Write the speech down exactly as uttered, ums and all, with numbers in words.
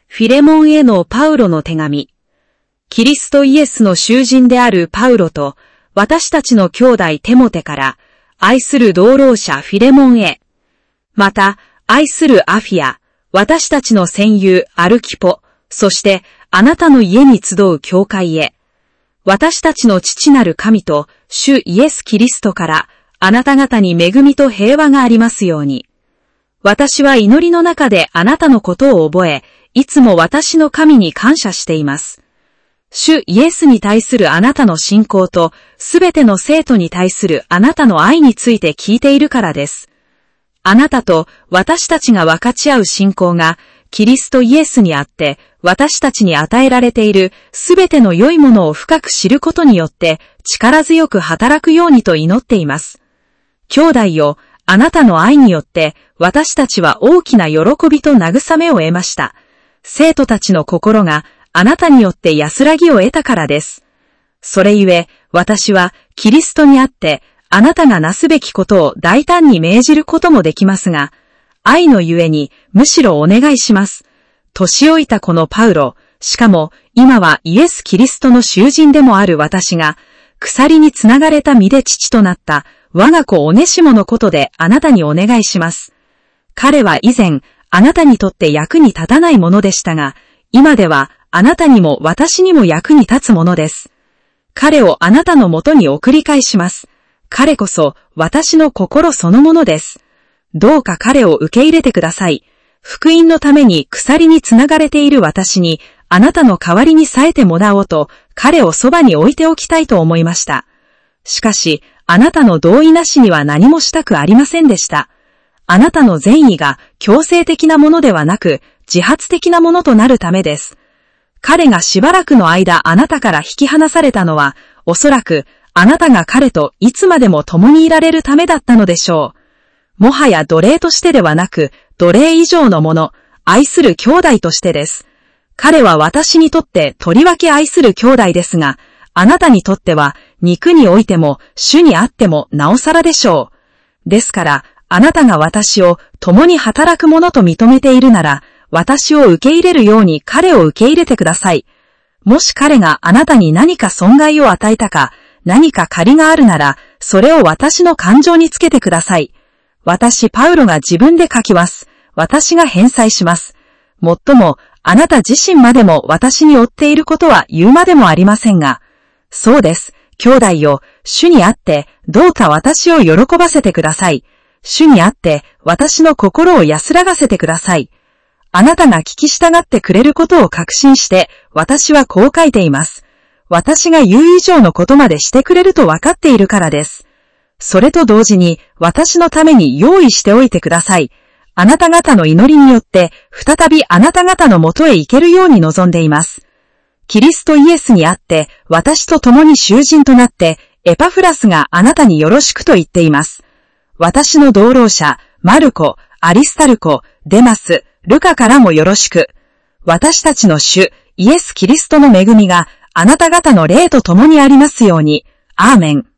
フィレモンへのパウロの手紙。キリストイエスの囚人であるパウロと、私たちの兄弟テモテから、愛する同労者フィレモンへ。また、愛するアフィア、私たちの戦友アルキポ、そしてあなたの家に集う教会へ。私たちの父なる神と主イエスキリストからあなた方に恵みと平和がありますように。私は祈りの中であなたのことを覚え、いつも私の神に感謝しています。主イエスに対するあなたの信仰とすべての生徒に対するあなたの愛について聞いているからです。あなたと私たちが分かち合う信仰がキリストイエスにあって私たちに与えられているすべての良いものを深く知ることによって力強く働くようにと祈っています。兄弟よ、あなたの愛によって私たちは大きな喜びと慰めを得ました。生徒たちの心があなたによって安らぎを得たからです。それゆえ私はキリストにあってあなたがなすべきことを大胆に命じることもできますが、愛のゆえにむしろお願いします。年老いたこのパウロ、しかも今はイエス・キリストの囚人でもある私が、鎖につながれた身で父となった我が子オネシモのことであなたにお願いします。彼は以前、あなたにとって役に立たないものでしたが、今ではあなたにも私にも役に立つものです。彼をあなたのもとに送り返します。彼こそ私の心そのものです。どうか彼を受け入れてください。福音のために鎖につながれている私に、あなたの代わりにさえてもらおうと、彼をそばに置いておきたいと思いました。しかし、あなたの同意なしには何もしたくありませんでした。あなたの善意が強制的なものではなく、自発的なものとなるためです。彼がしばらくの間あなたから引き離されたのは、おそらく、あなたが彼といつまでも共にいられるためだったのでしょう。もはや奴隷としてではなく、奴隷以上のもの、愛する兄弟としてです。彼は私にとってとりわけ愛する兄弟ですが、あなたにとっては肉においても主にあってもなおさらでしょう。ですから、あなたが私を共に働くものと認めているなら、私を受け入れるように彼を受け入れてください。もし彼があなたに何か損害を与えたか、何か借りがあるなら、それを私の感情につけてください。私、パウロが自分で書きます。私が返済します。もっとも、あなた自身までも私に負っていることは言うまでもありませんが。そうです。兄弟よ、主にあって、どうか私を喜ばせてください。主にあって、私の心を安らがせてください。あなたが聞き従ってくれることを確信して、私はこう書いています。私が言う以上のことまでしてくれると分かっているからです。それと同時に私のために用意しておいてください。あなた方の祈りによって再びあなた方のもとへ行けるように望んでいます。キリストイエスにあって私と共に囚人となってエパフラスがあなたによろしくと言っています。私の同労者、マルコ、アリスタルコ、デマス、ルカからもよろしく。私たちの主、イエス・キリストの恵みがあなた方の霊と共にありますように。アーメン。